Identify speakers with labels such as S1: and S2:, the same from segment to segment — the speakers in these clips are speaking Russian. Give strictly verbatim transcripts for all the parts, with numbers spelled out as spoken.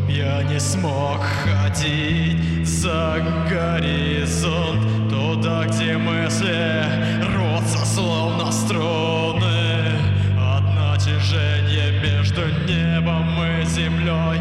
S1: Чтоб я не смог ходить за горизонт, туда, где мысли рвутся словно струны, от натяжения между небом и землей,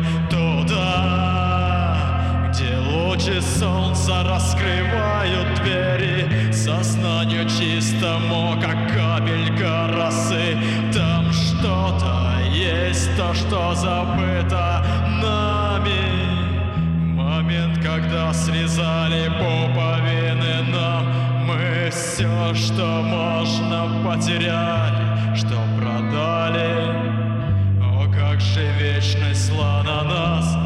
S1: туда, где лучи солнца раскрывают двери сознанию чистому, как капелька росы. Там что-то есть, то, что забыто нами. Момент, когда срезали пуповины нам, мы все, что можно, потеряли, что продали. О, как же вечность шла на нас.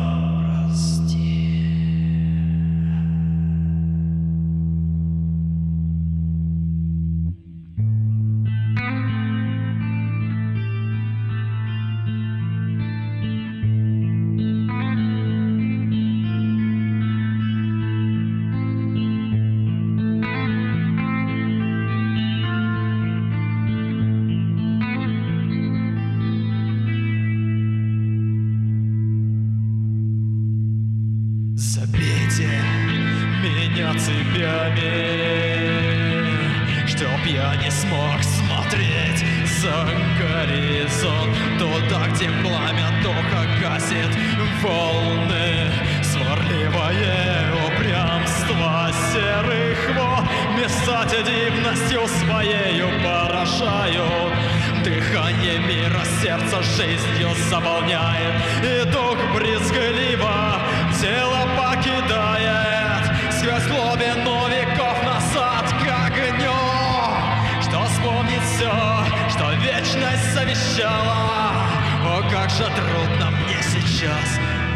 S1: Забейте меня цепями, чтоб я не смог смотреть за горизонт, туда, где пламя духа гасит волны. Сварливое упрямство серых вод места дивностью своею поражают. Дыхание мира сердца жизнью заполняет, и дух брезгливо тело покидает сквозь глубину веков назад к огню, что вспомнить все, что вечность завещала. О, как же трудно мне сейчас